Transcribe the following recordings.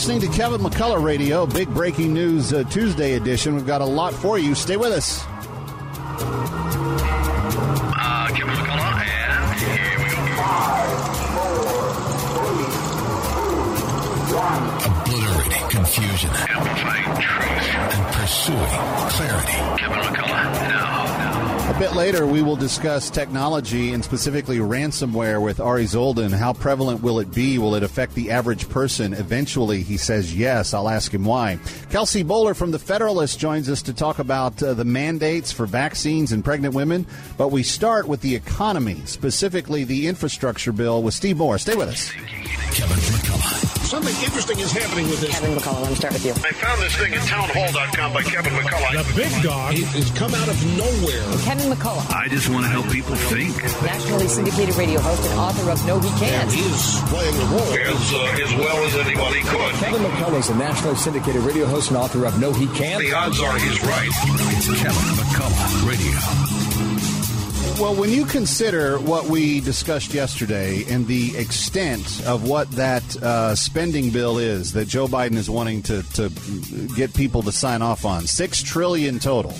listening to Kevin McCullough Radio, big breaking news Tuesday edition. We've got a lot for you. Stay with us. Kevin McCullough, and here we go. 5, 4, 3, 2, 1. Obliterating confusion. Amplifying truth. And pursuing clarity. Kevin McCullough, now. A bit later, we will discuss technology and specifically ransomware with Ari Zoldan. How prevalent will it be? Will it affect the average person? Eventually, he says yes. I'll ask him why. Kelsey Bowler from The Federalist joins us to talk about the mandates for vaccines and pregnant women. But we start with the economy, specifically the infrastructure bill with Steve Moore. Stay with us. Kevin McCullough. Something interesting is happening with this. Kevin McCullough, let me start with you. I found this thing at townhall.com by Kevin McCullough. The big dog has come out of nowhere. Kevin McCullough. I just want to help people think. Nationally syndicated radio host and author of No He Can't. And he's playing the role as well as anybody could. Kevin McCullough is a nationally syndicated radio host and author of No He Can't. The odds are he's right. It's Kevin McCullough Radio. Well, when you consider what we discussed yesterday and the extent of what that spending bill is that Joe Biden is wanting to get people to sign off on, $6 trillion total,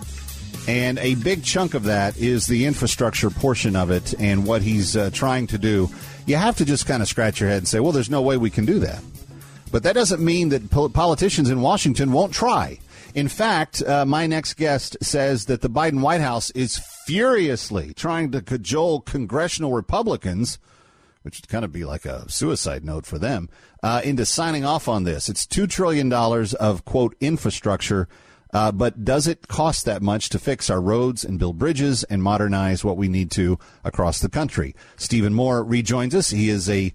and a big chunk of that is the infrastructure portion of it and what he's trying to do, you have to just kind of scratch your head and say, well, there's no way we can do that. But that doesn't mean that politicians in Washington won't try. In fact, my next guest says that the Biden White House is furiously trying to cajole congressional Republicans, which would kind of be like a suicide note for them, into signing off on this. It's $2 trillion of, quote, infrastructure, but does it cost that much to fix our roads and build bridges and modernize what we need to across the country? Stephen Moore rejoins us. He is a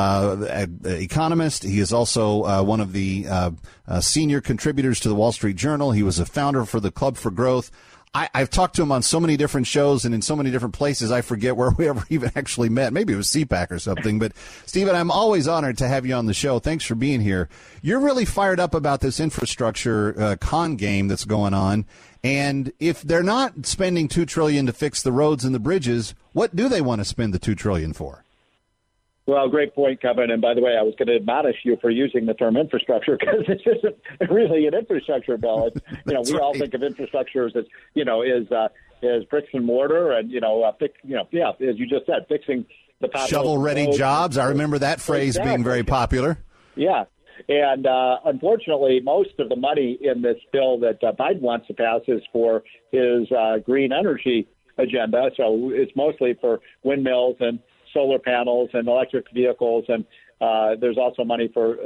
economist. He is also one of the senior contributors to the Wall Street Journal. He was a founder for the Club for Growth. I've talked to him on so many different shows and in so many different places, I forget where we ever even actually met. Maybe it was CPAC or something. But, Stephen, I'm always honored to have you on the show. Thanks for being here. You're really fired up about this infrastructure con game that's going on. And if they're not spending $2 trillion to fix the roads and the bridges, what do they want to spend the $2 trillion for? Well, great point, Kevin. And by the way, I was going to admonish you for using the term infrastructure because this isn't really an infrastructure bill. It's, we all think of infrastructure as is bricks and mortar, and as you just said, fixing the shovel-ready jobs. I remember that phrase being very popular. Yeah. And unfortunately, most of the money in this bill that Biden wants to pass is for his green energy agenda. So it's mostly for windmills and solar panels and electric vehicles, and there's also money for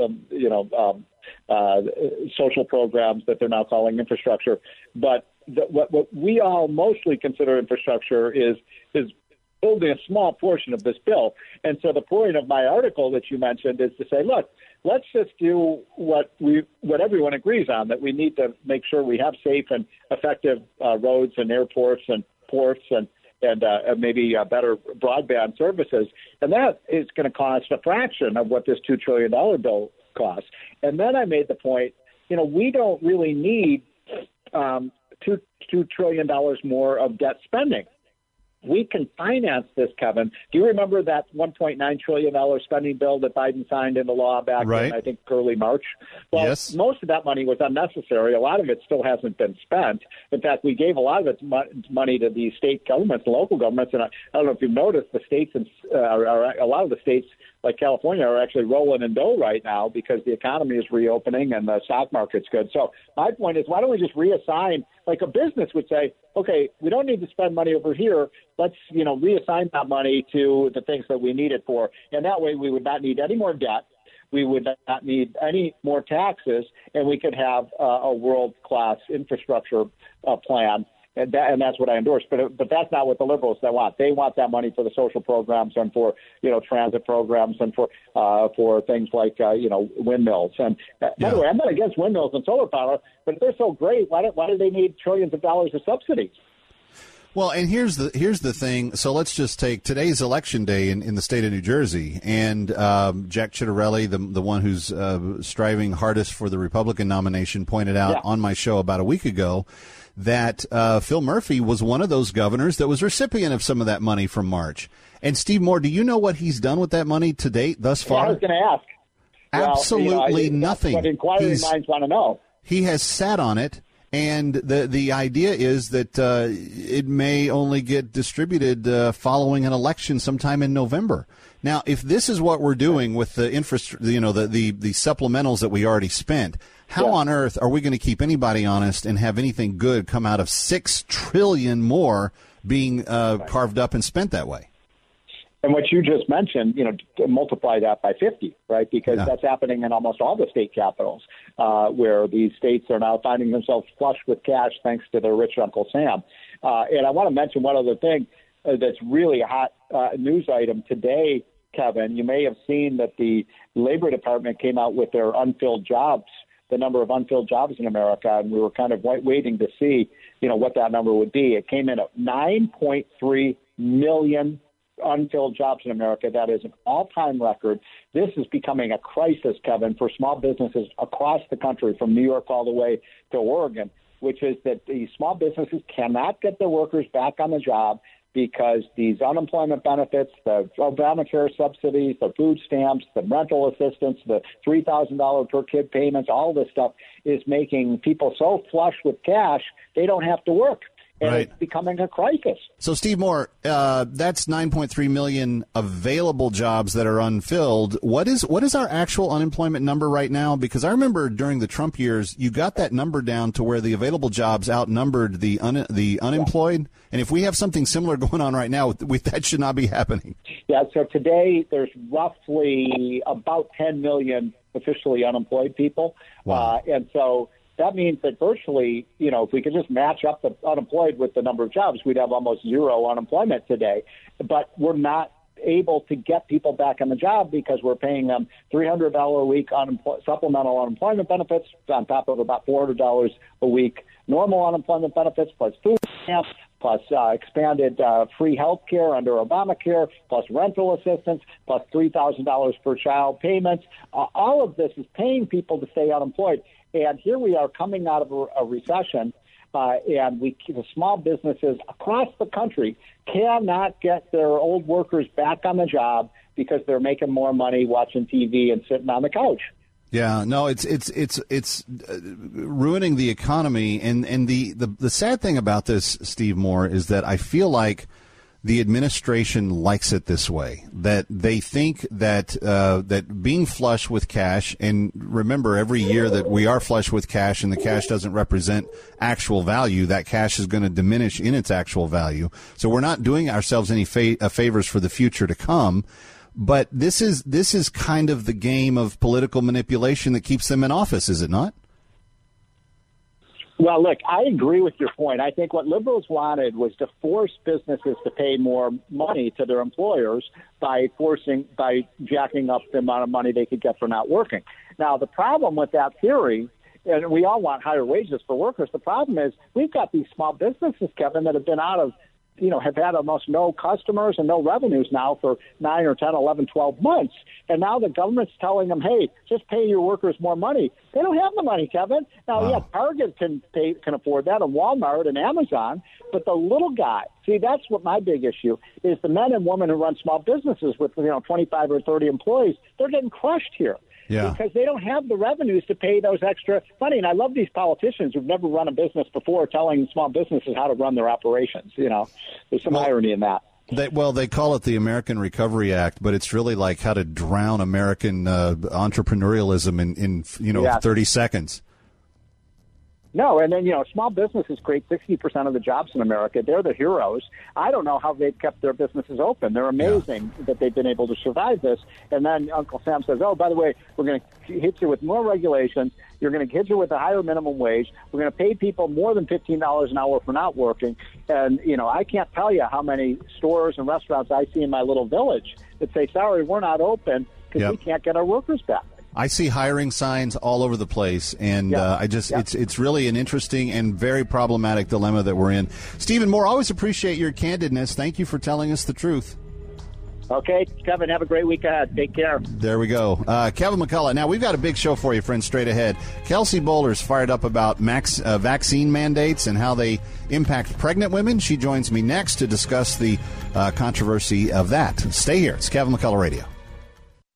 social programs that they're now calling infrastructure. But what we all mostly consider infrastructure is only a small portion of this bill. And so the point of my article that you mentioned is to say, look, let's just do what everyone agrees on, that we need to make sure we have safe and effective roads and airports and ports and maybe better broadband services. And that is going to cost a fraction of what this $2 trillion bill costs. And then I made the point, we don't really need $2 trillion more of debt spending. We can finance this, Kevin. Do you remember that $1.9 trillion spending bill that Biden signed into law back in, I think, early March? Well, yes. Most of that money was unnecessary. A lot of it still hasn't been spent. In fact, we gave a lot of its money to the state governments and local governments. And I don't know if you've noticed, the states a lot of the states, like California, are actually rolling in dough right now because the economy is reopening and the stock market's good. So my point is, why don't we just reassign, like a business would say, okay, we don't need to spend money over here. Let's, reassign that money to the things that we need it for. And that way we would not need any more debt. We would not need any more taxes, and we could have a world-class infrastructure plan. And that's what I endorse. But that's not what the liberals want. They want that money for the social programs and for, transit programs and for things like, windmills. And by the way, I'm not against windmills and solar power, but if they're so great, why do they need trillions of dollars of subsidies? Well, and here's the thing. So let's just take today's election day in the state of New Jersey, and Jack Ciattarelli, the one who's striving hardest for the Republican nomination, pointed out on my show about a week ago that Phil Murphy was one of those governors that was recipient of some of that money from March. And Steve Moore, do you know what he's done with that money to date thus far? Yeah, I was going to ask. Absolutely nothing. That's what inquiry minds want to know. He has sat on it, and the idea is that it may only get distributed following an election sometime in November. Now, if this is what we're doing with the the supplementals that we already spent, how on earth are we going to keep anybody honest and have anything good come out of $6 trillion more being carved up and spent that way? And what you just mentioned, multiply that by 50, right? Because that's happening in almost all the state capitals, where these states are now finding themselves flush with cash thanks to their rich Uncle Sam. And I want to mention one other thing that's really a hot news item today, Kevin. You may have seen that the Labor Department came out with their unfilled jobs, the number of unfilled jobs in America, and we were kind of waiting to see, what that number would be. It came in at 9.3 million unfilled jobs in America. That is an all-time record. This is becoming a crisis, Kevin, for small businesses across the country, from New York all the way to Oregon, which is that the small businesses cannot get their workers back on the job because these unemployment benefits, the Obamacare subsidies, the food stamps, the rental assistance, the $3,000 per kid payments, all this stuff is making people so flush with cash they don't have to work. And it's becoming a crisis. So, Steve Moore, that's 9.3 million available jobs that are unfilled. What is our actual unemployment number right now? Because I remember during the Trump years, you got that number down to where the available jobs outnumbered the unemployed. And if we have something similar going on right now, that should not be happening. Yeah, so today there's roughly about 10 million officially unemployed people. Wow. And so that means that virtually, if we could just match up the unemployed with the number of jobs, we'd have almost zero unemployment today. But we're not able to get people back on the job because we're paying them $300 a week supplemental unemployment benefits on top of about $400 a week normal unemployment benefits, plus food stamps, plus expanded free health care under Obamacare, plus rental assistance, plus $3,000 per child payments. All of this is paying people to stay unemployed. And here we are coming out of a recession, and the small businesses across the country cannot get their old workers back on the job because they're making more money watching TV and sitting on the couch. Yeah, no, it's ruining the economy, and the sad thing about this, Steve Moore, is that I feel like the administration likes it this way. That they think that that being flush with cash, and remember, every year that we are flush with cash, and the cash doesn't represent actual value, that cash is going to diminish in its actual value. So we're not doing ourselves any favors for the future to come. But this is kind of the game of political manipulation that keeps them in office, is it not? Well, look, I agree with your point. I think what liberals wanted was to force businesses to pay more money to their employers by jacking up the amount of money they could get for not working. Now, the problem with that theory, and we all want higher wages for workers, the problem is we've got these small businesses, Kevin, that have been out of have had almost no customers and no revenues now for 9 or 10, 11, 12 months. And now the government's telling them, hey, just pay your workers more money. They don't have the money, Kevin. Now, yeah, Target can afford that, and Walmart and Amazon, but the little guy, see, that's what my big issue is. The men and women who run small businesses with 25 or 30 employees, they're getting crushed here. Yeah. Because they don't have the revenues to pay those extra money. And I love these politicians who've never run a business before telling small businesses how to run their operations. There's some irony in that. They call it the American Recovery Act, but it's really like how to drown American entrepreneurialism in 30 seconds. No, and then, small businesses create 60% of the jobs in America. They're the heroes. I don't know how they've kept their businesses open. They're amazing that they've been able to survive this. And then Uncle Sam says, oh, by the way, we're going to hit you with more regulations. You're going to hit you with a higher minimum wage. We're going to pay people more than $15 an hour for not working. And, I can't tell you how many stores and restaurants I see in my little village that say, sorry, we're not open because we can't get our workers back. I see hiring signs all over the place, and it's really an interesting and very problematic dilemma that we're in. Stephen Moore, always appreciate your candidness. Thank you for telling us the truth. Okay, Kevin, have a great week ahead. Take care. There we go. Kevin McCullough. Now, we've got a big show for you, friends, straight ahead. Kelsey Boulder's fired up about vaccine mandates and how they impact pregnant women. She joins me next to discuss the controversy of that. Stay here. It's Kevin McCullough Radio.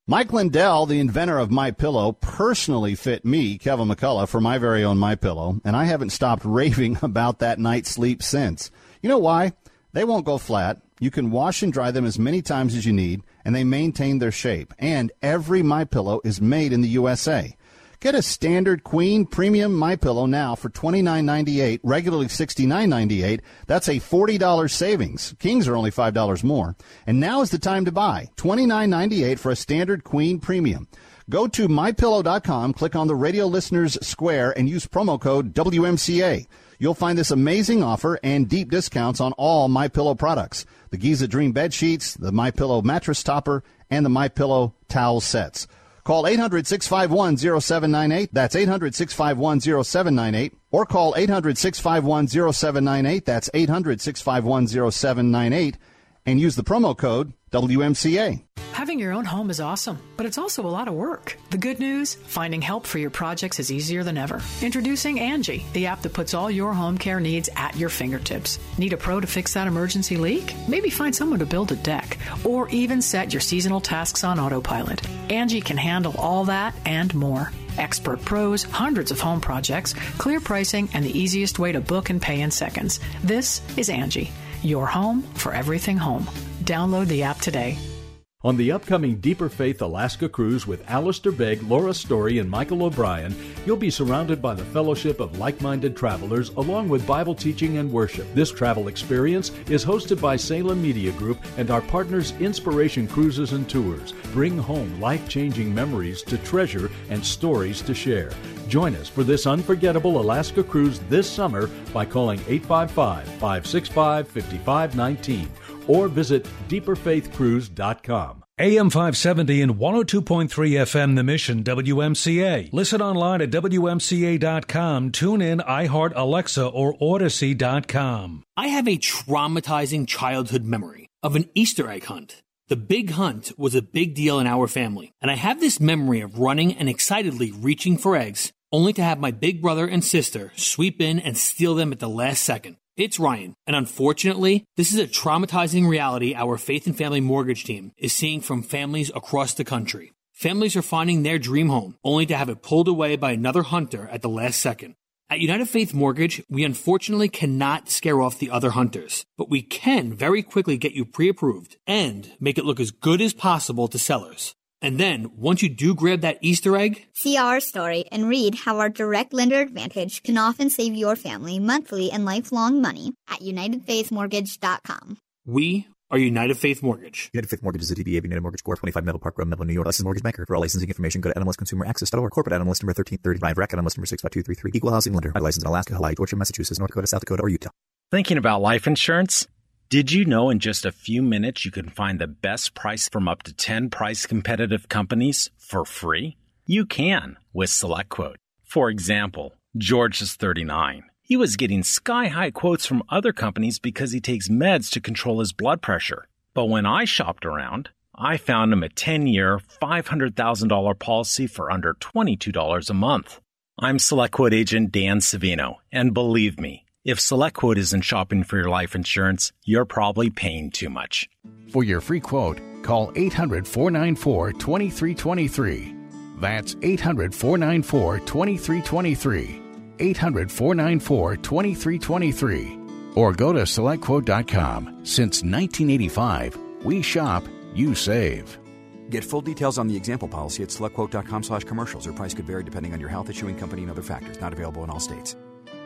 Mike Lindell, the inventor of MyPillow, personally fit me, Kevin McCullough, for my very own MyPillow, and I haven't stopped raving about that night's sleep since. You know why? They won't go flat. You can wash and dry them as many times as you need, and they maintain their shape. And every MyPillow is made in the USA. Get a standard queen premium MyPillow now for $29.98, regularly $69.98. That's a $40 savings. Kings are only $5 more. And now is the time to buy. $29.98 for a standard queen premium. Go to MyPillow.com, click on the radio listeners square, and use promo code WMCA. You'll find this amazing offer and deep discounts on all MyPillow products. The Giza Dream bed sheets, the MyPillow mattress topper, and the MyPillow towel sets. Call 800-651-0798. That's 800-651-0798. Or call 800-651-0798. That's 800-651-0798. And use the promo code WMCA. Having your own home is awesome, but it's also a lot of work. The good news? Finding help for your projects is easier than ever. Introducing Angie, the app that puts all your home care needs at your fingertips. Need a pro to fix that emergency leak? Maybe find someone to build a deck, or even set your seasonal tasks on autopilot. Angie can handle all that and more. Expert pros, hundreds of home projects, clear pricing, and the easiest way to book and pay in seconds. This is Angie, your home for everything home. Download the app today. On the upcoming Deeper Faith Alaska cruise with Alistair Begg, Laura Story, and Michael O'Brien, you'll be surrounded by the fellowship of like-minded travelers along with Bible teaching and worship. This travel experience is hosted by Salem Media Group and our partners Inspiration Cruises and Tours. Bring home life-changing memories to treasure and stories to share. Join us for this unforgettable Alaska cruise this summer by calling 855-565-5519 or visit deeperfaithcruise.com. AM 570 and 102.3 FM The Mission, WMCA. Listen online at WMCA.com. Tune in, iHeart, Alexa, or Odyssey.com. I have a traumatizing childhood memory of an Easter egg hunt. The big hunt was a big deal in our family, and I have this memory of running and excitedly reaching for eggs, only to have my big brother and sister sweep in and steal them at the last second. It's Ryan, and unfortunately, this is a traumatizing reality our Faith and Family Mortgage team is seeing from families across the country. Families are finding their dream home, only to have it pulled away by another hunter at the last second. At United Faith Mortgage, we unfortunately cannot scare off the other hunters, but we can very quickly get you pre-approved and make it look as good as possible to sellers. And then, once you do grab that Easter egg, see our story and read how our direct lender advantage can often save your family monthly and lifelong money at UnitedFaithMortgage.com. We are United Faith Mortgage. United Faith Mortgage is a DBA of United Mortgage Corp. 25 Meadow Park Road, Melville, New York. Licensed mortgage banker. For all licensing information, go to NMLSConsumerAccess.org. Corporate NMLS number 1330. Live Rec NMLS number 65233. Equal housing lender. Licensed in Alaska, Hawaii, Georgia, Massachusetts, North Dakota, South Dakota, or Utah. Thinking about life insurance? Did you know in just a few minutes you can find the best price from up to 10 price-competitive companies for free? You can with SelectQuote. For example, George is 39. He was getting sky-high quotes from other companies because he takes meds to control his blood pressure. But when I shopped around, I found him a 10-year, $500,000 policy for under $22 a month. I'm SelectQuote agent Dan Savino, and believe me, if SelectQuote isn't shopping for your life insurance, you're probably paying too much. For your free quote, call 800-494-2323. That's 800-494-2323. 800-494-2323. Or go to SelectQuote.com. Since 1985, we shop, you save. Get full details on the example policy at SelectQuote.com/commercials. Or price could vary depending on your health, issuing company, and other factors. Not available in all states.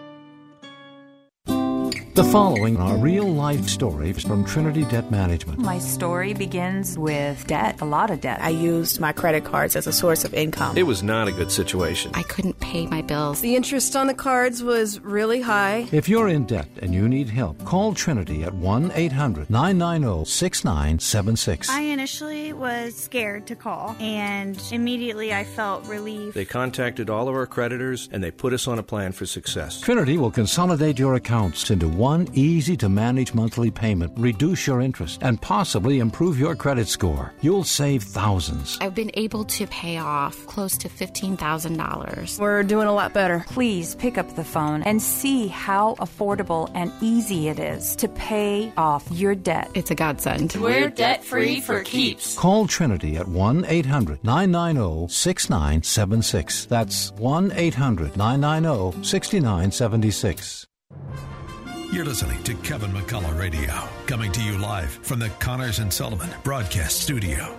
The following are real-life stories from Trinity Debt Management. My story begins with debt, a lot of debt. I used my credit cards as a source of income. It was not a good situation. I couldn't pay my bills. The interest on the cards was really high. If you're in debt and you need help, call Trinity at 1-800-990-6976. I initially was scared to call, and immediately I felt relief. They contacted all of our creditors, and they put us on a plan for success. Trinity will consolidate your accounts into one one easy-to-manage monthly payment, reduce your interest, and possibly improve your credit score. You'll save thousands. I've been able to pay off close to $15,000. We're doing a lot better. Please pick up the phone and see how affordable and easy it is to pay off your debt. It's a godsend. We're debt-free for keeps. Call Trinity at 1-800-990-6976. That's 1-800-990-6976. You're listening to Kevin McCullough Radio, coming to you live from the Connors and Sullivan Broadcast Studio.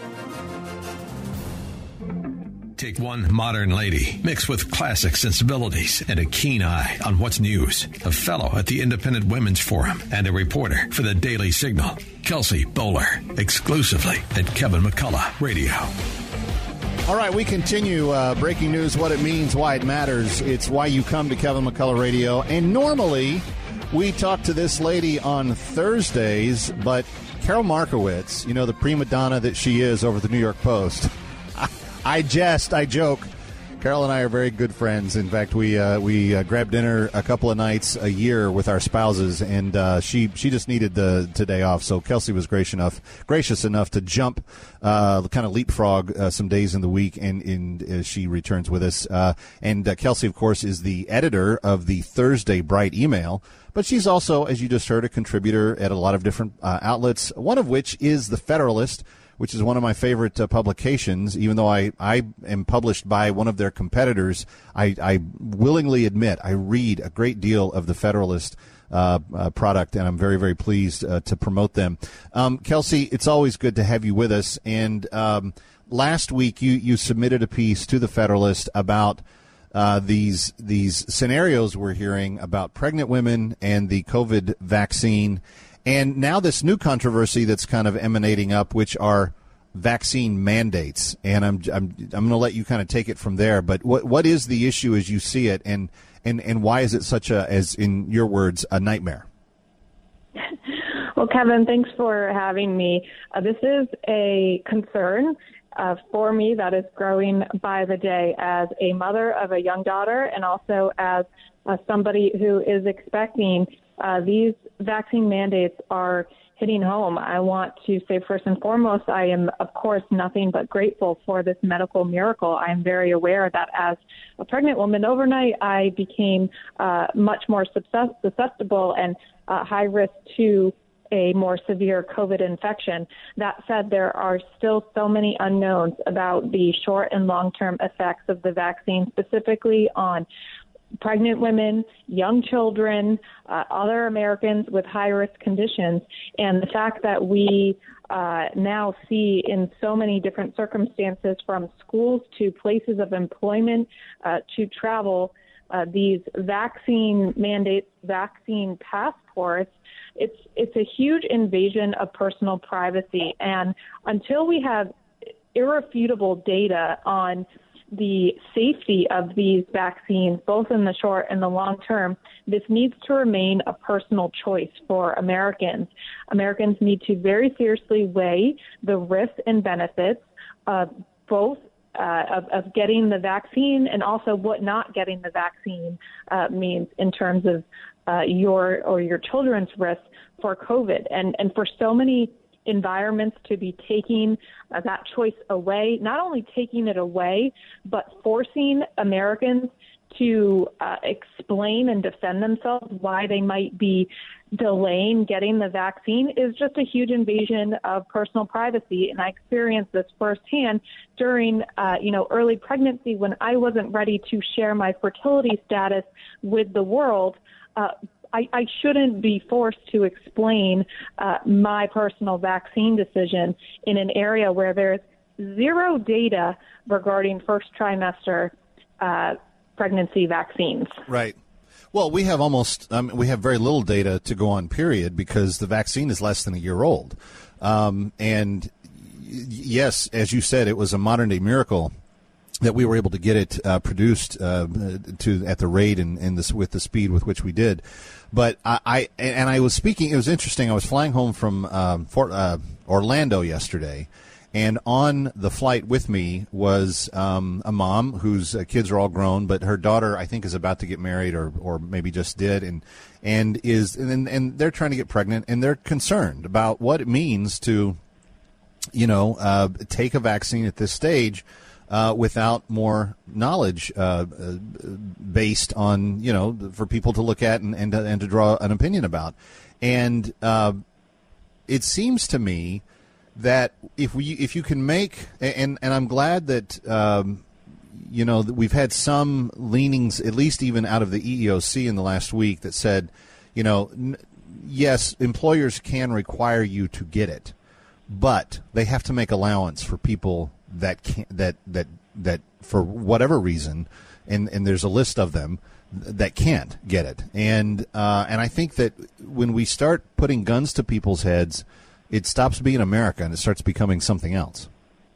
Take one modern lady, mixed with classic sensibilities and a keen eye on what's news. A fellow at the Independent Women's Forum and a reporter for the Daily Signal. Kelsey Bowler, exclusively at Kevin McCullough Radio. All right, we continue breaking news, what it means, why it matters. It's why you come to Kevin McCullough Radio. And normally we talk to this lady on Thursdays, but Carol Markowitz, you know, the prima donna that she is over the New York Post. I joke. Carol and I are very good friends. In fact, we grab dinner a couple of nights a year with our spouses, and she just needed the day off. So Kelsey was gracious enough to jump, kind of leapfrog some days in the week, and she returns with us. And Kelsey, of course, is the editor of the Thursday Bright email. But she's also, as you just heard, a contributor at a lot of different outlets, one of which is The Federalist, which is one of my favorite publications. Even though I am published by one of their competitors, I willingly admit I read a great deal of the Federalist product, and I'm very, very pleased to promote them. Kelsey, it's always good to have you with us. And last week you submitted a piece to the Federalist about these scenarios we're hearing about pregnant women and the COVID vaccine. And now this new controversy that's kind of emanating up, which are vaccine mandates. And I'm going to let you kind of take it from there. But what is the issue as you see it, and why is it such a, as in your words, a nightmare? Well, Kevin, thanks for having me. This is a concern for me that is growing by the day as a mother of a young daughter, and also as somebody who is expecting. These vaccine mandates are hitting home. I want to say first and foremost, I am, of course, nothing but grateful for this medical miracle. I am very aware that as a pregnant woman overnight, I became much more susceptible and high risk to a more severe COVID infection. That said, there are still so many unknowns about the short and long-term effects of the vaccine, specifically on pregnant women, young children, other Americans with high-risk conditions. And the fact that we now see in so many different circumstances, from schools to places of employment to travel, these vaccine mandates, vaccine passports, it's a huge invasion of personal privacy. And until we have irrefutable data on the safety of these vaccines, both in the short and the long term, this needs to remain a personal choice for Americans. Americans need to very seriously weigh the risks and benefits of both of getting the vaccine, and also what not getting the vaccine means in terms of your or your children's risk for COVID. And for so many environments to be taking that choice away, not only taking it away, but forcing Americans to explain and defend themselves why they might be delaying getting the vaccine, is just a huge invasion of personal privacy. And I experienced this firsthand during, early pregnancy, when I wasn't ready to share my fertility status with the world. I shouldn't be forced to explain my personal vaccine decision in an area where there's zero data regarding first trimester pregnancy vaccines. Right. Well, we have we have very little data to go on, period, because the vaccine is less than a year old. And yes, as you said, it was a modern day miracle that we were able to get it produced at the rate and with the speed with which we did. But I was speaking. It was interesting. I was flying home from Orlando yesterday, And on the flight with me was a mom whose kids are all grown, but her daughter, I think, is about to get married or maybe just did, and they're trying to get pregnant, and they're concerned about what it means to, take a vaccine at this stage without more knowledge based on, for people to look at and to draw an opinion about. And it seems to me that if you can make, and I'm glad that that we've had some leanings, at least even out of the EEOC in the last week, that said, yes, employers can require you to get it, but they have to make allowance for people that can't, that for whatever reason, and there's a list of them that can't get it, and I think that when we start putting guns to people's heads, it stops being America and it starts becoming something else.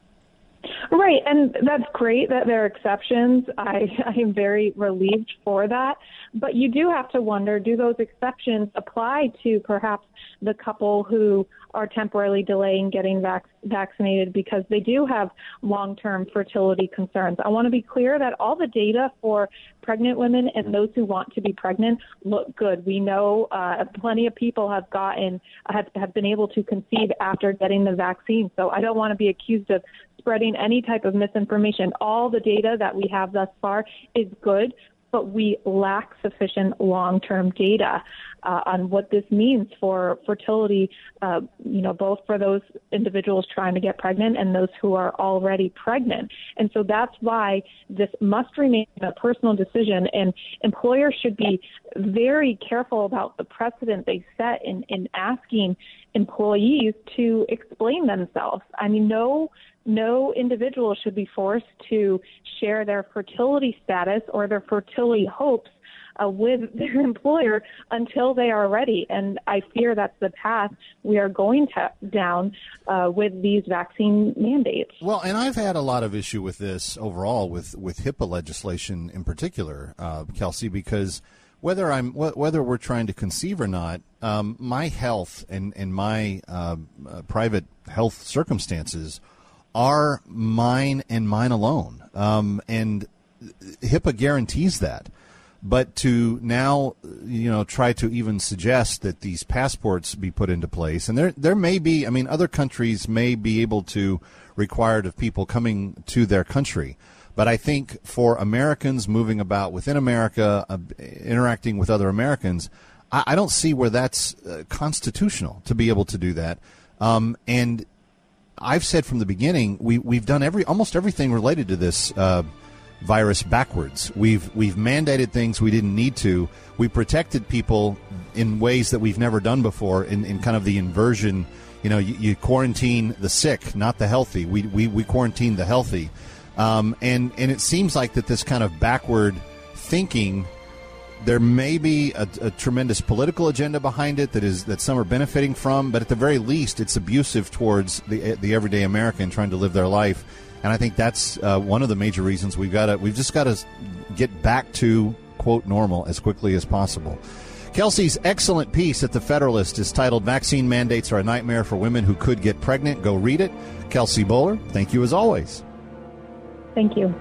Right, and that's great that there are exceptions. I am very relieved for that. But you do have to wonder, do those exceptions apply to perhaps the couple who are temporarily delaying getting vaccinated because they do have long-term fertility concerns? I want to be clear that all the data for pregnant women and those who want to be pregnant look good. We know plenty of people have been able to conceive after getting the vaccine. So I don't want to be accused of spreading any type of misinformation. All the data that we have thus far is good, but we lack sufficient long-term data on what this means for fertility, both for those individuals trying to get pregnant and those who are already pregnant. And so that's why this must remain a personal decision, and employers should be very careful about the precedent they set in asking employees to explain themselves. I mean, no individual should be forced to share their fertility status or their fertility hopes with their employer until they are ready. And I fear that's the path we are going down with these vaccine mandates. Well, and I've had a lot of issue with this overall with HIPAA legislation in particular, Kelsey, because whether we're trying to conceive or not, my health and my private health circumstances are mine and mine alone. And HIPAA guarantees that. But to now, try to even suggest that these passports be put into place, and there may be, other countries may be able to require it of people coming to their country. But I think for Americans moving about within America, interacting with other Americans, I don't see where that's constitutional to be able to do that. And I've said from the beginning, we've done almost everything related to this virus backwards. We've mandated things we didn't need to. We protected people in ways that we've never done before in kind of the inversion. You quarantine the sick, not the healthy. We quarantine the healthy. And it seems like that this kind of backward thinking, there may be a tremendous political agenda behind it that some are benefiting from, but at the very least, it's abusive towards the everyday American trying to live their life. And I think that's one of the major reasons we've just got to get back to, quote, normal as quickly as possible. Kelsey's excellent piece at The Federalist is titled "Vaccine Mandates Are a Nightmare for Women Who Could Get Pregnant." Go read it. Kelsey Boller, thank you as always. Thank you.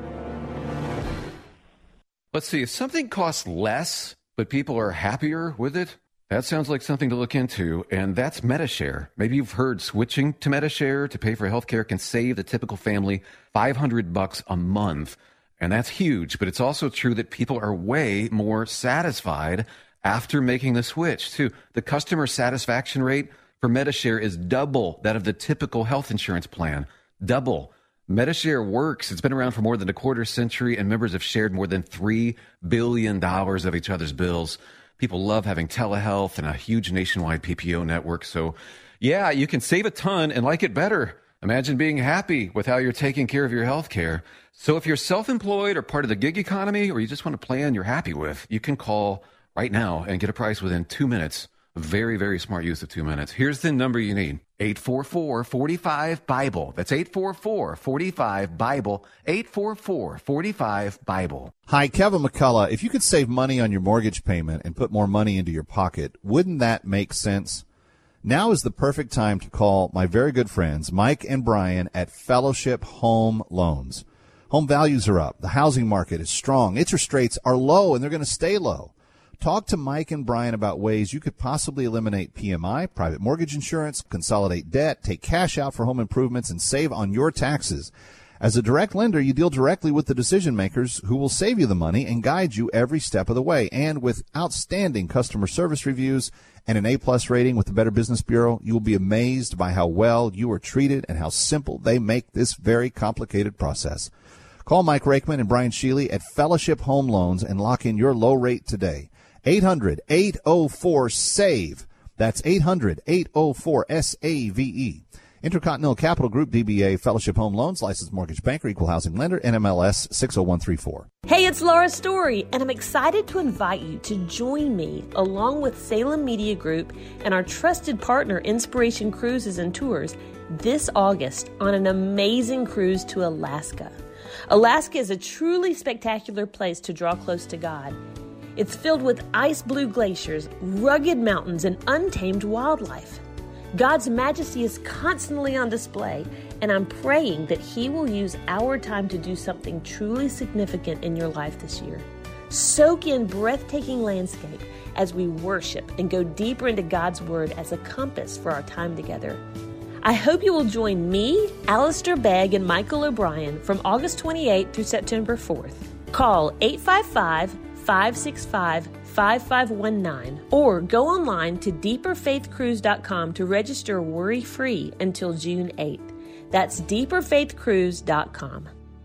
Let's see, if something costs less, but people are happier with it, that sounds like something to look into, and that's Medi-Share. Maybe you've heard switching to Medi-Share to pay for healthcare can save the typical family $500 a month, and that's huge, but it's also true that people are way more satisfied after making the switch, too. The customer satisfaction rate for Medi-Share is double that of the typical health insurance plan. Double. Medi-Share works. It's been around for more than a quarter century, and members have shared more than $3 billion of each other's bills. People love having telehealth and a huge nationwide PPO network. So, yeah, you can save a ton and like it better. Imagine being happy with how you're taking care of your health care. So if you're self-employed or part of the gig economy, or you just want a plan you're happy with, you can call right now and get a price within 2 minutes. Very, very smart use of 2 minutes. Here's the number you need. 844-45-BIBLE. That's 844-45-BIBLE. 844-45-BIBLE. Hi, Kevin McCullough. If you could save money on your mortgage payment and put more money into your pocket, wouldn't that make sense? Now is the perfect time to call my very good friends, Mike and Brian at Fellowship Home Loans. Home values are up. The housing market is strong. Interest rates are low, and they're going to stay low. Talk to Mike and Brian about ways you could possibly eliminate PMI, private mortgage insurance, consolidate debt, take cash out for home improvements, and save on your taxes. As a direct lender, you deal directly with the decision makers who will save you the money and guide you every step of the way. And with outstanding customer service reviews and an A-plus rating with the Better Business Bureau, you will be amazed by how well you are treated and how simple they make this very complicated process. Call Mike Rakeman and Brian Sheely at Fellowship Home Loans and lock in your low rate today. 800-804-SAVE. That's 800-804-SAVE. Intercontinental Capital Group, DBA, Fellowship Home Loans, licensed mortgage banker, equal housing lender, NMLS 60134. Hey, it's Laura Story, and I'm excited to invite you to join me along with Salem Media Group and our trusted partner, Inspiration Cruises and Tours, this August on an amazing cruise to Alaska. Alaska is a truly spectacular place to draw close to God. It's filled with ice blue glaciers, rugged mountains, and untamed wildlife. God's majesty is constantly on display, and I'm praying that He will use our time to do something truly significant in your life this year. Soak in breathtaking landscape as we worship and go deeper into God's Word as a compass for our time together. I hope you will join me, Alistair Begg, and Michael O'Brien from August 28th through September 4th. Call 855-565-5519 or go online to deeperfaithcruise.com to register worry-free until June 8th. That's deeperfaithcruise.com.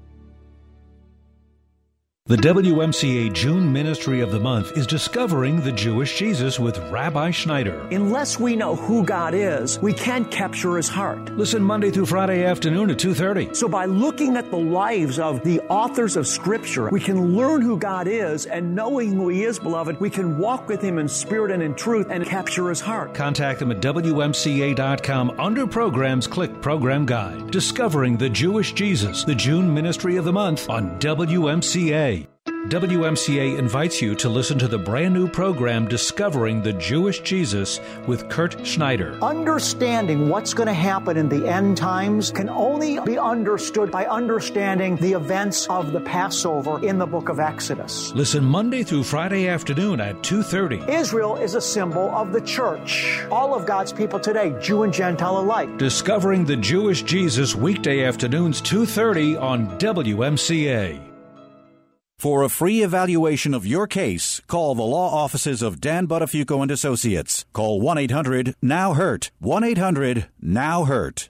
The WMCA June Ministry of the Month is Discovering the Jewish Jesus with Rabbi Schneider. Unless we know who God is, we can't capture His heart. Listen Monday through Friday afternoon at 2:30. So by looking at the lives of the authors of Scripture, we can learn who God is, and knowing who He is, beloved, we can walk with Him in spirit and in truth and capture His heart. Contact them at WMCA.com. Under Programs, click Program Guide. Discovering the Jewish Jesus, the June Ministry of the Month on WMCA. WMCA invites you to listen to the brand new program Discovering the Jewish Jesus with Kurt Schneider. Understanding what's going to happen in the end times can only be understood by understanding the events of the Passover in the book of Exodus. Listen Monday through Friday afternoon at 2:30. Israel is a symbol of the church. All of God's people today, Jew and Gentile alike. Discovering the Jewish Jesus, weekday afternoons 2:30 on WMCA. For a free evaluation of your case, call the law offices of Dan Buttafuoco and Associates. Call 1-800-NOW-HURT. 1-800-NOW-HURT.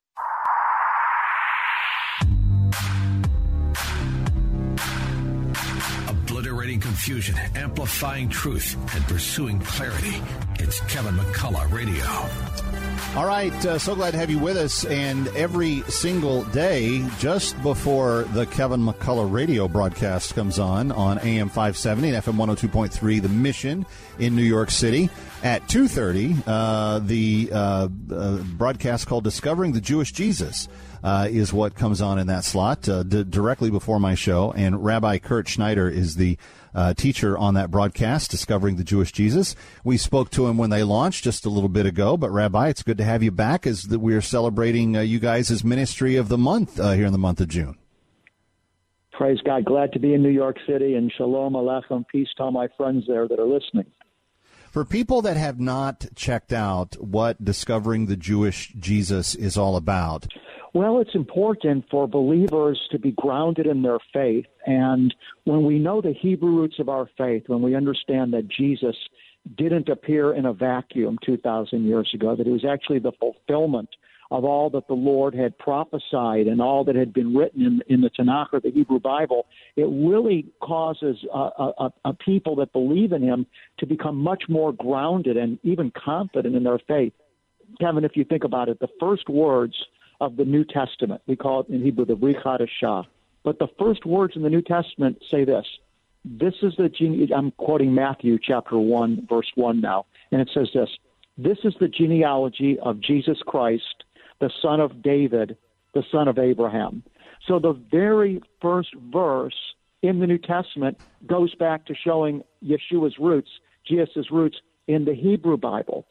Obliterating confusion, amplifying truth, and pursuing clarity. It's Kevin McCullough Radio. All right, so glad to have you with us. And every single day, just before the Kevin McCullough radio broadcast comes on AM 570 and FM 102.3, The Mission in New York City, at 2:30, the broadcast called Discovering the Jewish Jesus is what comes on in that slot directly before my show. And Rabbi Kurt Schneider is the teacher on that broadcast, Discovering the Jewish Jesus. We spoke to him when they launched just a little bit ago. But, Rabbi, it's good to have you back as we are celebrating you guys as Ministry of the Month here in the month of June. Praise God. Glad to be in New York City, and shalom aleichem, peace to all my friends there that are listening. For people that have not checked out what Discovering the Jewish Jesus is all about, well, it's important for believers to be grounded in their faith. And when we know the Hebrew roots of our faith, when we understand that Jesus didn't appear in a vacuum 2,000 years ago, that He was actually the fulfillment of all that the Lord had prophesied and all that had been written in the Tanakh or the Hebrew Bible, it really causes a people that believe in Him to become much more grounded and even confident in their faith. Kevin, if you think about it, the first words of the New Testament, we call it in Hebrew the Brit Hadashah, but the first words in the New Testament say this. This is I'm quoting Matthew chapter 1, verse 1 now, and it says this. This is the genealogy of Jesus Christ, the son of David, the son of Abraham. So the very first verse in the New Testament goes back to showing Yeshua's roots, Jesus' roots in the Hebrew Bible.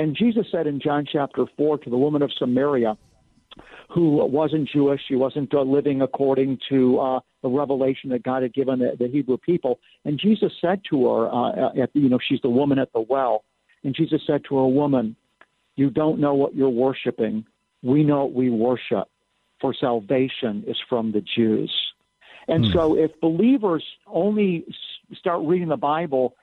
And Jesus said in John chapter 4 to the woman of Samaria, who wasn't Jewish, she wasn't living according to the revelation that God had given the Hebrew people. And Jesus said to her, she's the woman at the well, and Jesus said to her, woman, you don't know what you're worshiping. We know what we worship, for salvation is from the Jews. And so if believers only start reading the Bible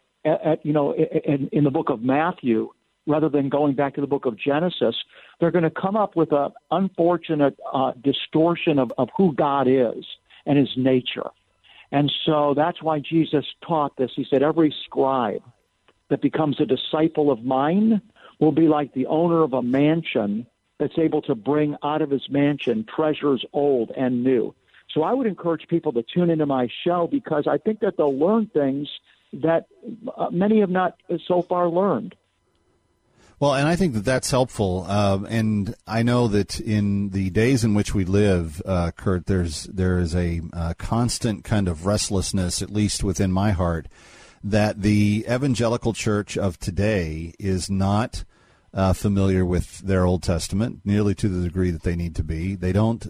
in the book of Matthew, rather than going back to the book of Genesis, they're going to come up with an unfortunate distortion of who God is and his nature. And so that's why Jesus taught this. He said, every scribe that becomes a disciple of mine will be like the owner of a mansion that's able to bring out of his mansion treasures old and new. So I would encourage people to tune into my show, because I think that they'll learn things that many have not so far learned. Well, and I think that that's helpful. And I know that in the days in which we live, Kurt, there is a constant kind of restlessness, at least within my heart, that the evangelical church of today is not familiar with their Old Testament nearly to the degree that they need to be. They don't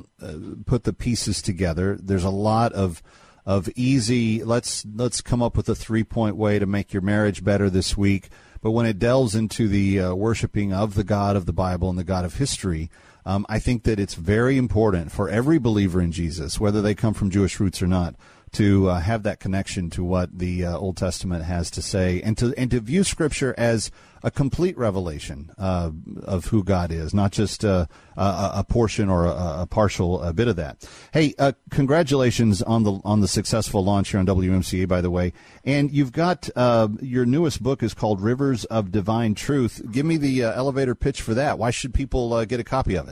put the pieces together. There's a lot of easy, let's come up with a 3-point way to make your marriage better this week. But when it delves into the worshiping of the God of the Bible and the God of history, I think that it's very important for every believer in Jesus, whether they come from Jewish roots or not, to have that connection to what the Old Testament has to say, and to view Scripture as a complete revelation of who God is, not just a portion or a partial bit of that. Hey, congratulations on the successful launch here on WMCA, by the way. And you've got your newest book is called Rivers of Divine Truth. Give me the elevator pitch for that. Why should people get a copy of it?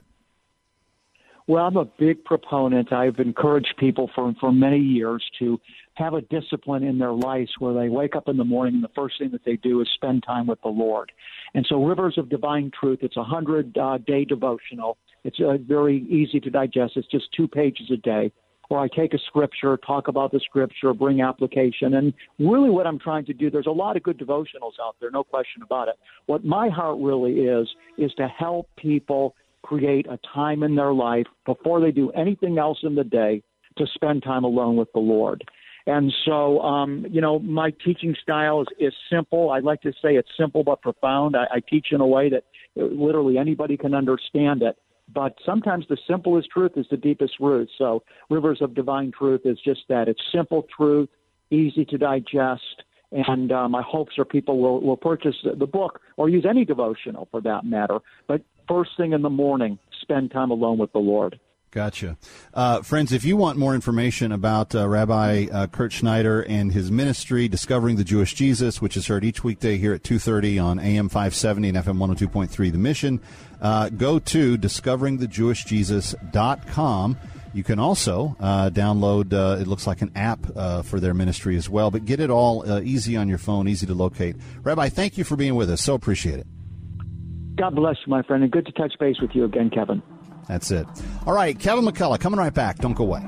Well, I'm a big proponent. I've encouraged people for many years to have a discipline in their lives where they wake up in the morning and the first thing that they do is spend time with the Lord. And so Rivers of Divine Truth, it's a 100-day devotional. It's very easy to digest. It's just 2 pages a day where I take a scripture, talk about the scripture, bring application. And really what I'm trying to do, there's a lot of good devotionals out there, no question about it. What my heart really is to help people create a time in their life before they do anything else in the day to spend time alone with the Lord. And so, my teaching style is simple. I like to say it's simple but profound. I teach in a way that literally anybody can understand it. But sometimes the simplest truth is the deepest root. So Rivers of Divine Truth is just that. It's simple truth, easy to digest. And my hopes are people will purchase the book or use any devotional for that matter. But first thing in the morning, spend time alone with the Lord. Gotcha. Friends, if you want more information about Rabbi Kurt Schneider and his ministry, Discovering the Jewish Jesus, which is heard each weekday here at 2:30 on AM 570 and FM 102.3 The Mission, go to discoveringthejewishjesus.com. You can also download, it looks like an app for their ministry as well, but get it all easy on your phone, easy to locate. Rabbi, thank you for being with us. So appreciate it. God bless you, my friend, and good to touch base with you again, Kevin. That's it. All right, Kevin McCullough, coming right back. Don't go away.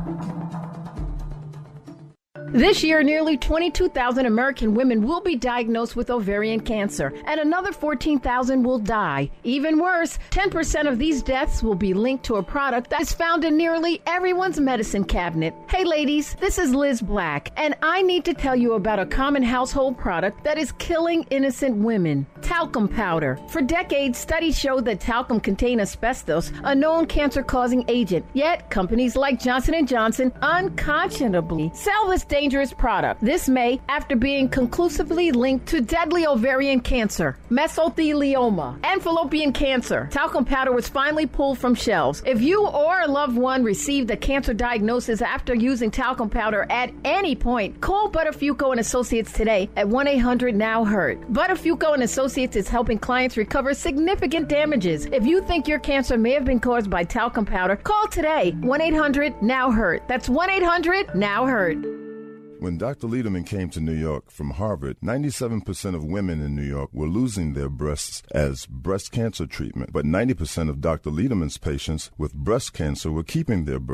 This year, nearly 22,000 American women will be diagnosed with ovarian cancer, and another 14,000 will die. Even worse, 10% of these deaths will be linked to a product that is found in nearly everyone's medicine cabinet. Hey ladies, this is Liz Black, and I need to tell you about a common household product that is killing innocent women: talcum powder. For decades, studies showed that talcum contained asbestos, a known cancer-causing agent. Yet, companies like Johnson & Johnson unconscionably sell this dangerous product this May after being conclusively linked to deadly ovarian cancer, mesothelioma, and fallopian cancer. Talcum powder was finally pulled from shelves. If you or a loved one received a cancer diagnosis after using talcum powder at any point, call Buttafuoco and Associates today at 1-800-NOW-HURT. Buttafuoco and Associates is helping clients recover significant damages. If you think your cancer may have been caused by talcum powder, call today, 1-800-NOW-HURT. That's 1-800-NOW-HURT. When Dr. Lederman came to New York from Harvard, 97% of women in New York were losing their breasts as breast cancer treatment, but 90% of Dr. Lederman's patients with breast cancer were keeping their breasts.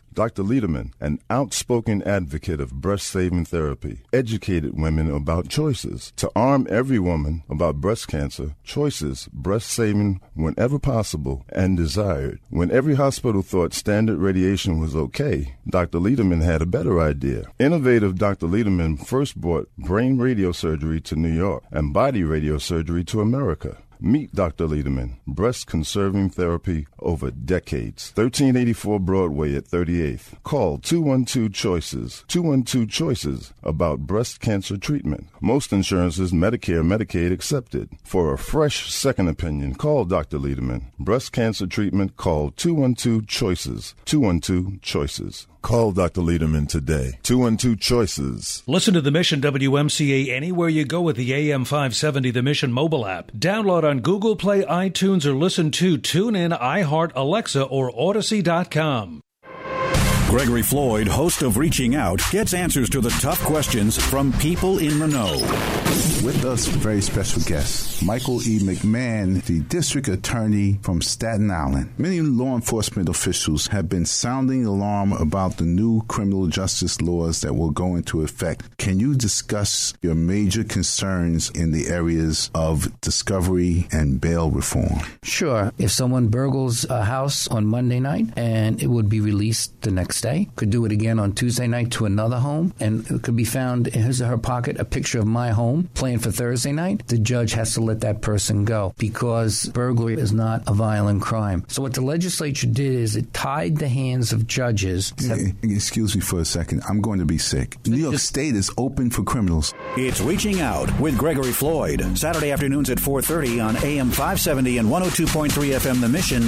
Dr. Lederman, an outspoken advocate of breast-saving therapy, educated women about choices. To arm every woman about breast cancer, choices, breast-saving whenever possible and desired. When every hospital thought standard radiation was okay, Dr. Lederman had a better idea. Innovative Dr. Lederman first brought brain radiosurgery to New York and body radiosurgery to America. Meet Dr. Lederman, breast-conserving therapy over decades. 1384 Broadway at 38th. Call 212-CHOICES. 212-CHOICES about breast cancer treatment. Most insurances, Medicare, Medicaid accepted. For a fresh second opinion, call Dr. Lederman. Breast cancer treatment, call 212-CHOICES. 212-CHOICES. Call Dr. Lederman today. 212-CHOICES. Listen to the Mission WMCA anywhere you go with the AM 570 The Mission mobile app. Download on Google Play, iTunes, or listen to TuneIn, iHeart, Alexa, or Odyssey.com. Gregory Floyd, host of Reaching Out, gets answers to the tough questions from people in the know. With us, very special guest, Michael E. McMahon, the district attorney from Staten Island. Many law enforcement officials have been sounding the alarm about the new criminal justice laws that will go into effect. Can you discuss your major concerns in the areas of discovery and bail reform? Sure. If someone burgles a house on Monday night and it would be released the next day, could do it again on Tuesday night to another home, and it could be found in his or her pocket a picture of my home planned for Thursday night, the judge has to let that person go because burglary is not a violent crime. So what the legislature did is it tied the hands of judges. Excuse me for a second. I'm going to be sick. New York State is open for criminals. It's Reaching Out with Gregory Floyd. Saturday afternoons at 4:30 on AM 570 and 102.3 FM The Mission,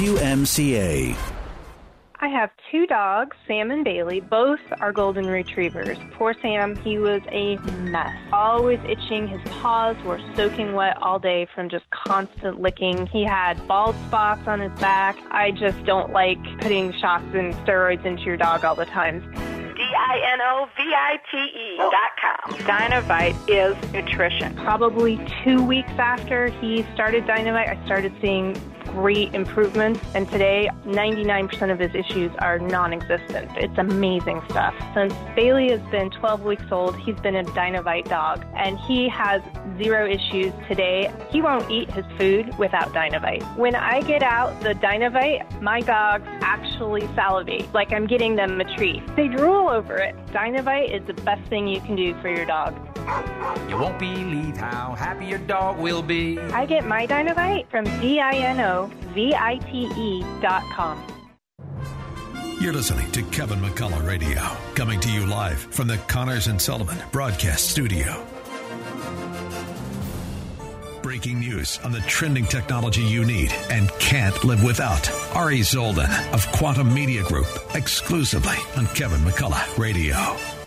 WMCA. I have two dogs, Sam and Bailey. Both are golden retrievers. Poor Sam, he was a mess. Always itching. His paws were soaking wet all day from just constant licking. He had bald spots on his back. I just don't like putting shots and steroids into your dog all the time. DINOVITE.com. Dinovite is nutrition. Probably 2 weeks after he started Dinovite, I started seeing great improvements, and today 99% of his issues are non-existent. It's amazing stuff. Since Bailey has been 12 weeks old, he's been a Dinovite dog, and he has zero issues today. He won't eat his food without Dinovite. When I get out the Dinovite, my dogs actually salivate, like I'm getting them a treat. They drool over it. Dinovite is the best thing you can do for your dog. You won't believe how happy your dog will be. I get my Dinovite from DINOVITE.com. You're listening to Kevin McCullough Radio, coming to you live from the Connors and Sullivan Broadcast Studio. Breaking news on the trending technology you need and can't live without. Ari Zoldan of Quantum Media Group, exclusively on Kevin McCullough Radio.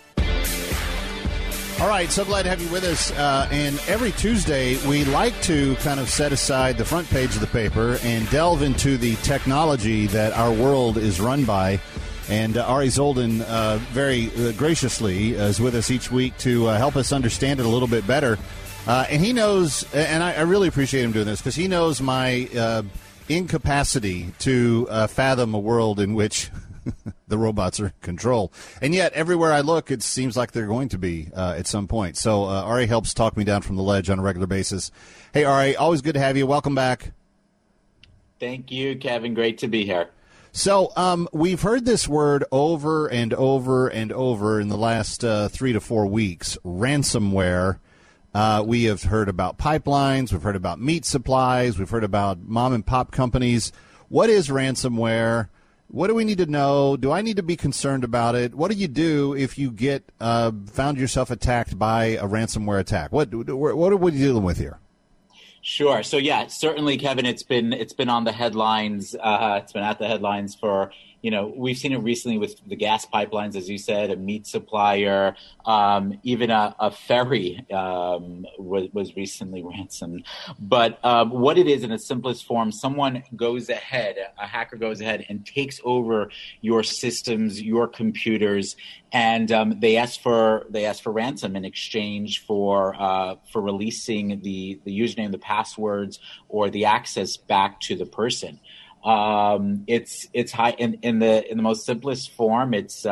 All right, so glad to have you with us. And every Tuesday, we like to kind of set aside the front page of the paper and delve into the technology that our world is run by. And Ari Zoldan very graciously is with us each week to help us understand it a little bit better. And he knows, and I really appreciate him doing this, because he knows my incapacity to fathom a world in which the robots are in control. And yet, everywhere I look, it seems like they're going to be at some point. So Ari helps talk me down from the ledge on a regular basis. Hey, Ari, always good to have you. Welcome back. Thank you, Kevin. Great to be here. So we've heard this word over and over and over in the last 3 to 4 weeks, ransomware. We have heard about pipelines. We've heard about meat supplies. We've heard about mom-and-pop companies. What is ransomware? What do we need to know? Do I need to be concerned about it? What do you do if you get found yourself attacked by a ransomware attack? What are we dealing with here? Sure. So yeah, certainly, Kevin, it's been on the headlines. It's been at the headlines for, we've seen it recently with the gas pipelines, as you said, a meat supplier, even a ferry was recently ransomed. But what it is in its simplest form, someone goes ahead, a hacker goes ahead and takes over your systems, your computers, and they ask for ransom in exchange for releasing the username, the passwords, or the access back to the person. It's high in the most simplest form. It's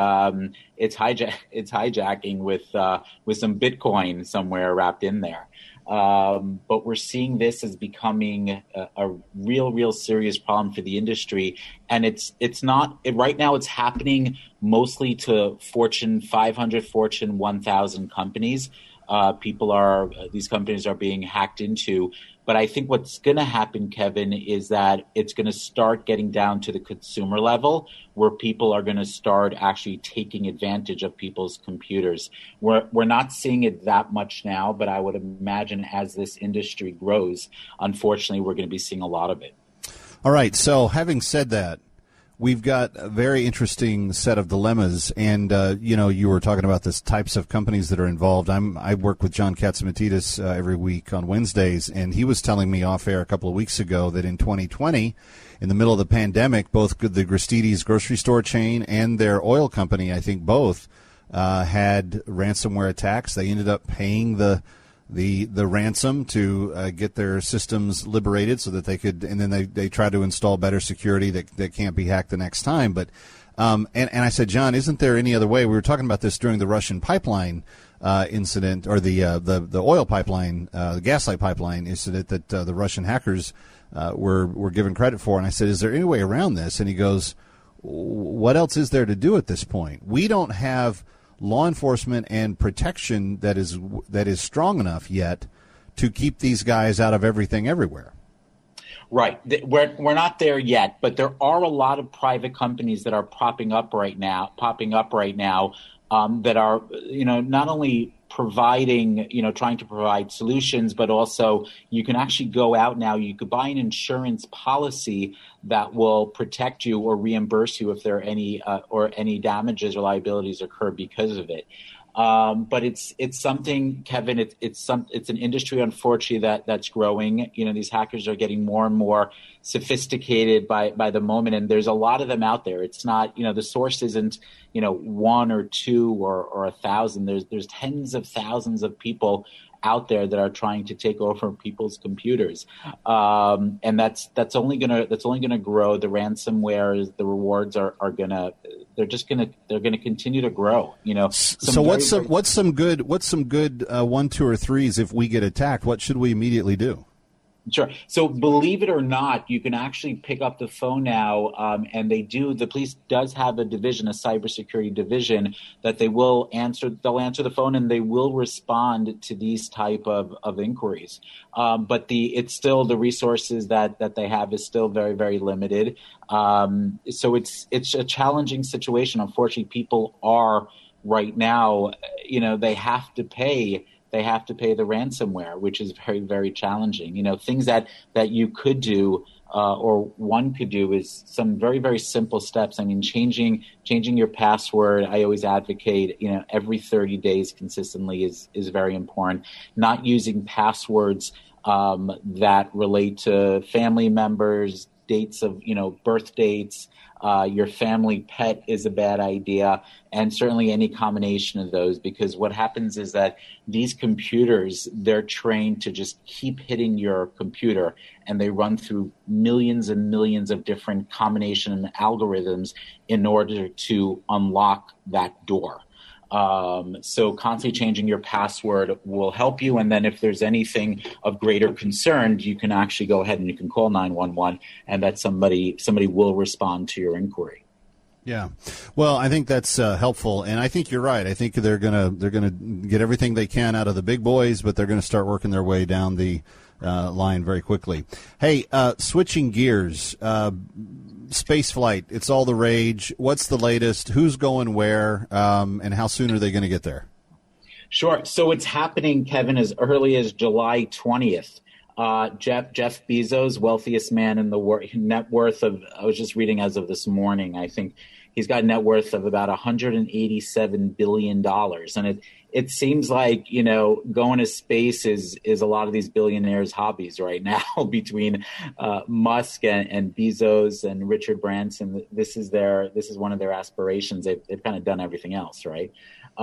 hijacking with some Bitcoin somewhere wrapped in there. But we're seeing this as becoming a real serious problem for the industry. And it's not right now. It's happening mostly to Fortune 500, Fortune 1000 companies. These companies are being hacked into. But I think what's going to happen, Kevin, is that it's going to start getting down to the consumer level where people are going to start actually taking advantage of people's computers. We're not seeing it that much now, but I would imagine as this industry grows, unfortunately, we're going to be seeing a lot of it. All right. So having said that, we've got a very interesting set of dilemmas, and you were talking about the types of companies that are involved. I work with John Katzimatidis every week on Wednesdays, and he was telling me off air a couple of weeks ago that in 2020, in the middle of the pandemic, both the Gristedes grocery store chain and their oil company, I think both, had ransomware attacks. They ended up paying the ransom to get their systems liberated so that they could, and then they try to install better security that can't be hacked the next time. But and I said, John, isn't there any other way? We were talking about this during the Russian pipeline incident, or the oil pipeline, the Gaslight pipeline incident that the Russian hackers were given credit for. And I said, is there any way around this? And he goes, what else is there to do at this point? We don't have law enforcement and protection that is strong enough yet to keep these guys out of everything everywhere. Right. We're not there yet, but there are a lot of private companies that are popping up right now that are, not only providing, trying to provide solutions, but also you can actually go out now. You could buy an insurance policy that will protect you or reimburse you if there are any damages or liabilities occur because of it. But it's something, Kevin. It's an industry, unfortunately, that's growing. These hackers are getting more and more sophisticated by the moment, and there's a lot of them out there. It's not, the source isn't, one or two or 1,000. There's tens of thousands of people out there that are trying to take over people's computers, and that's only gonna grow. The ransomware, the rewards are gonna continue to grow. So what's some good 1, 2, or 3s if we get attacked? What should we immediately do? Sure. So believe it or not, you can actually pick up the phone now, and the police does have a division, a cybersecurity division, that they'll answer the phone and they will respond to these type of inquiries. But it's still, the resources that they have is still very, very limited. So it's a challenging situation. Unfortunately, people are right now, they have to pay the ransomware, which is very, very challenging. Things that you could do or one could do is some very, very simple steps. I mean, changing your password. I always advocate, every 30 days consistently is very important. Not using passwords that relate to family members, dates of, birth dates. Your family pet is a bad idea, and certainly any combination of those, because what happens is that these computers, they're trained to just keep hitting your computer, and they run through millions and millions of different combination algorithms in order to unlock that door. So constantly changing your password will help you. And then if there's anything of greater concern, you can actually go ahead and you can call 911, and that somebody will respond to your inquiry. Yeah. Well, I think that's helpful, and I think you're right. I think they're gonna get everything they can out of the big boys, but they're going to start working their way down the line very quickly. Hey, switching gears, space flight, it's all the rage. What's the latest? Who's going where? And how soon are they going to get there? Sure. So it's happening, Kevin, as early as July 20th. Jeff Bezos, wealthiest man in the world, net worth of, I was just reading as of this morning, I think he's got a net worth of about $187 billion. And it seems like, going to space is a lot of these billionaires' hobbies right now between Musk and Bezos and Richard Branson. This is one of their aspirations. They've kind of done everything else, right?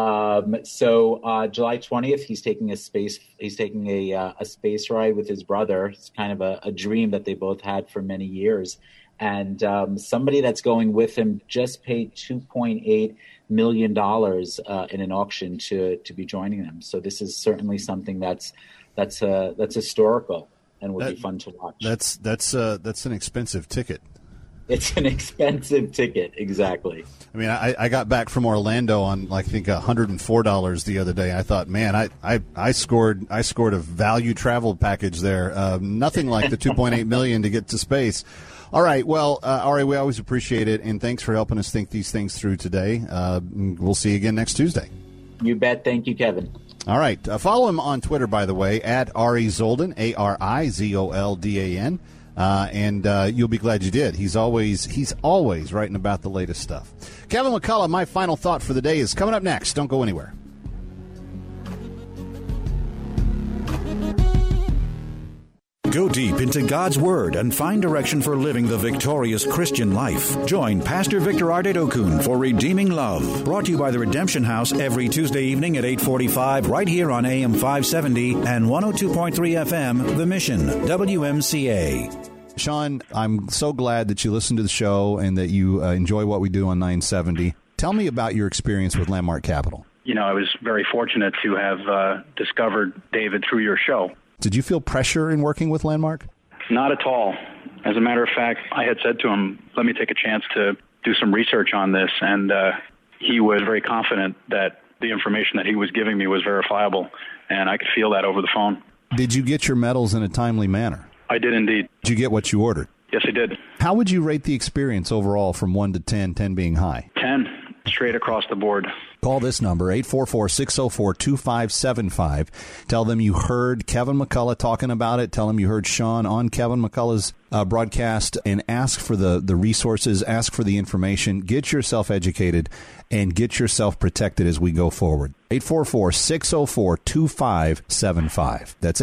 So July 20th, he's taking a space ride with his brother. It's kind of a dream that they both had for many years. And somebody that's going with him just paid $2.8 million in an auction to be joining them. So this is certainly something that's historical and would be fun to watch. That's an expensive ticket. It's an expensive ticket, exactly. I mean, I got back from Orlando on I think $104 the other day. I thought, man, I scored a value travel package there. Nothing like the $2.8 million to get to space. All right, well, Ari, we always appreciate it, and thanks for helping us think these things through today. We'll see you again next Tuesday. You bet. Thank you, Kevin. All right, follow him on Twitter, by the way, at Ari Zoldan, ARIZOLDAN. And you'll be glad you did. He's always writing about the latest stuff. Kevin McCullough, my final thought for the day is coming up next. Don't go anywhere. Go deep into God's Word and find direction for living the victorious Christian life. Join Pastor Victor Ardedokun for Redeeming Love. Brought to you by the Redemption House every Tuesday evening at 8:45 right here on AM 570 and 102.3 FM, The Mission, WMCA. Sean, I'm so glad that you listen to the show and that you enjoy what we do on 970. Tell me about your experience with Landmark Capital. You know, I was very fortunate to have discovered David through your show. Did you feel pressure in working with Landmark? Not at all. As a matter of fact, I had said to him, let me take a chance to do some research on this, and he was very confident that the information that he was giving me was verifiable, and I could feel that over the phone. Did you get your metals in a timely manner? I did indeed. Did you get what you ordered? Yes, I did. How would you rate the experience overall from 1 to 10, 10 being high? 10, straight across the board. Call this number, 844-604-2575. Tell them you heard Kevin McCullough talking about it. Tell them you heard Sean on Kevin McCullough's broadcast, and ask for the resources, ask for the information. Get yourself educated and get yourself protected as we go forward. 844-604-2575. That's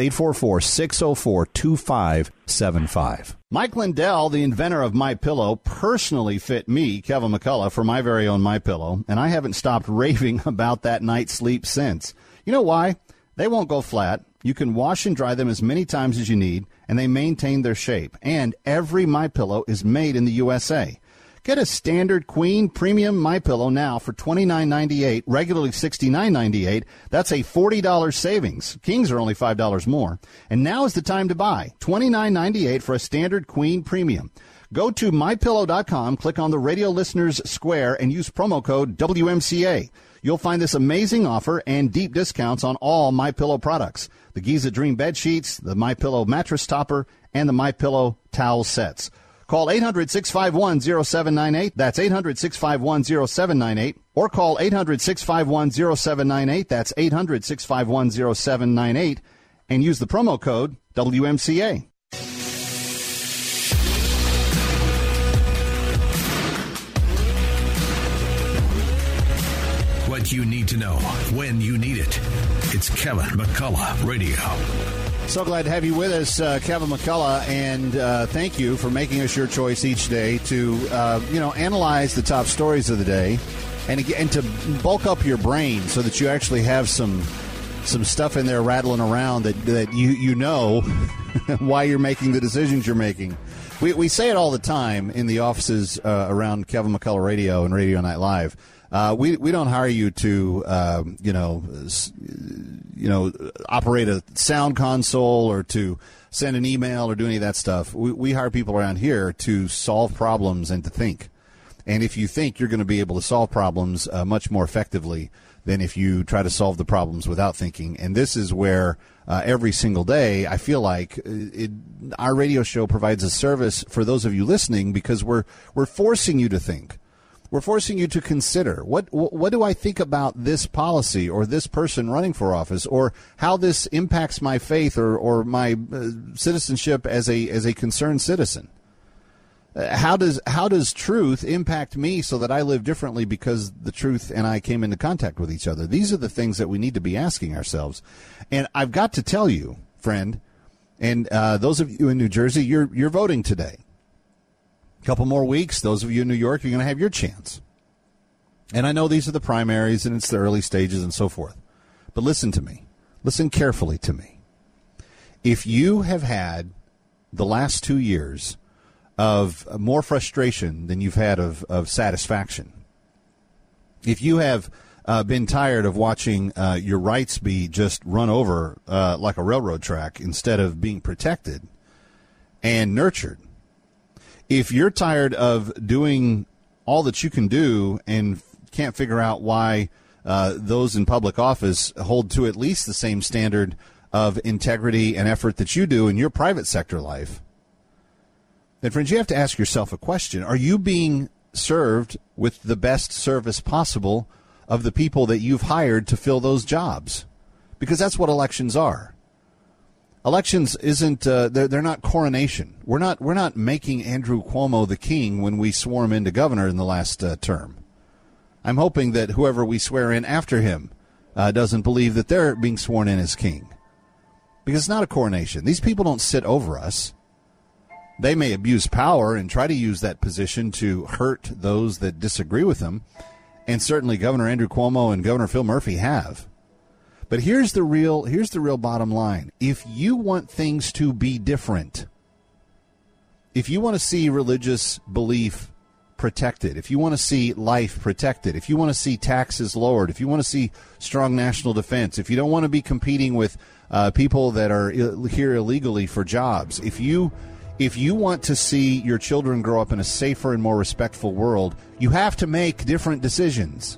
844-604-2575. Mike Lindell, the inventor of MyPillow, personally fit me, Kevin McCullough, for my very own MyPillow, and I haven't stopped raving about that night's sleep since. You know why? They won't go flat. You can wash and dry them as many times as you need, and they maintain their shape. And every MyPillow is made in the USA. Get a standard queen premium MyPillow now for $29.98, regularly $69.98. That's a $40 savings. Kings are only $5 more. And now is the time to buy. $29.98 for a standard queen premium. Go to MyPillow.com, click on the radio listeners square, and use promo code WMCA. You'll find this amazing offer and deep discounts on all MyPillow products. The Giza Dream bed sheets, the MyPillow mattress topper, and the MyPillow towel sets. Call 800-651-0798. That's 800-651-0798. Or call 800-651-0798. That's 800-651-0798. And use the promo code WMCA. What you need to know when you need it. It's Kevin McCullough Radio. So glad to have you with us, Kevin McCullough, and thank you for making us your choice each day to, analyze the top stories of the day and to bulk up your brain so that you actually have some stuff in there rattling around that you know why you're making the decisions you're making. We say it all the time in the offices around Kevin McCullough Radio and Radio Night Live. We don't hire you to operate a sound console or to send an email or do any of that stuff. We hire people around here to solve problems and to think. And if you think, you're going to be able to solve problems much more effectively than if you try to solve the problems without thinking. And this is where every single day I feel like our radio show provides a service for those of you listening, because we're forcing you to think. We're forcing you to consider, what do I think about this policy or this person running for office, or how this impacts my faith or my citizenship as a concerned citizen? How does truth impact me so that I live differently because the truth and I came into contact with each other? These are the things that we need to be asking ourselves. And I've got to tell you, friend, and those of you in New Jersey, you're voting today. Couple more weeks, those of you in New York, you're going to have your chance. And I know these are the primaries and it's the early stages and so forth. But listen to me. Listen carefully to me. If you have had the last 2 years of more frustration than you've had of satisfaction. If you have been tired of watching your rights be just run over like a railroad track instead of being protected and nurtured, if you're tired of doing all that you can do and can't figure out why those in public office hold to at least the same standard of integrity and effort that you do in your private sector life, then, friends, you have to ask yourself a question. Are you being served with the best service possible of the people that you've hired to fill those jobs? Because that's what elections are. Elections isn't they're not coronation. We're not making Andrew Cuomo the king when we swore him into governor in the last term. I'm hoping that whoever we swear in after him doesn't believe that they're being sworn in as king. Because it's not a coronation. These people don't sit over us. They may abuse power and try to use that position to hurt those that disagree with them. And certainly Governor Andrew Cuomo and Governor Phil Murphy have. But here's the real bottom line. If you want things to be different, if you want to see religious belief protected, if you want to see life protected, if you want to see taxes lowered, if you want to see strong national defense, if you don't want to be competing with people that are here illegally for jobs, if you want to see your children grow up in a safer and more respectful world, you have to make different decisions.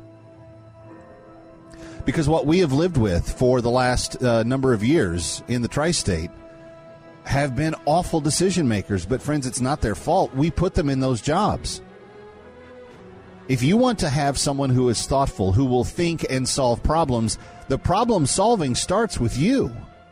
Because what we have lived with for the last number of years in the tri-state have been awful decision makers. But, friends, it's not their fault. We put them in those jobs. If you want to have someone who is thoughtful, who will think and solve problems, the problem solving starts with you.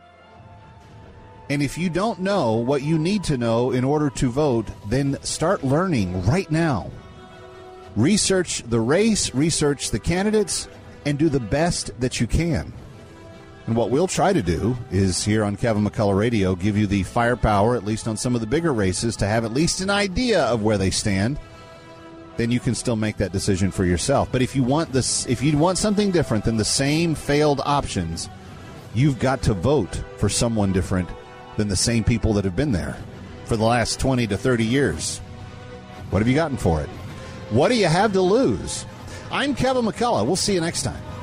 And if you don't know what you need to know in order to vote, then start learning right now. Research the race, research the candidates, and do the best that you can. And what we'll try to do is here on Kevin McCullough Radio give you the firepower, at least on some of the bigger races, to have at least an idea of where they stand. Then you can still make that decision for yourself. But if you want something different than the same failed options, you've got to vote for someone different than the same people that have been there for the last 20 to 30 years. What have you gotten for it? What do you have to lose? I'm Kevin McCullough. We'll see you next time.